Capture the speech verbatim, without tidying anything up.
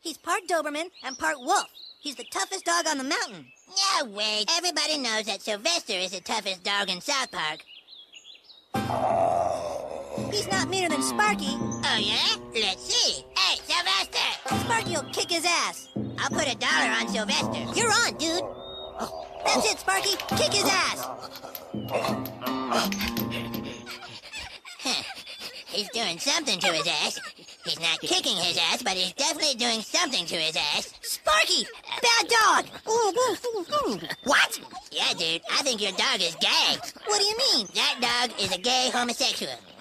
He's part Doberman and part wolf. He's the toughest dog on the mountain. No way. Everybody knows that Sylvester is the toughest dog in South Park. He's not meaner than Sparky. Oh, yeah? Let's see. Hey, Sylvester! Sparky will kick his ass. I'll put a dollar on Sylvester. You're on, dude. That's it, Sparky. Kick his ass. He's doing something to his ass. He's not kicking his ass, but he's definitely doing something to his ass. Sparky! Bad dog! What? Yeah, dude, I think your dog is gay. What do you mean? That dog is a gay homosexual.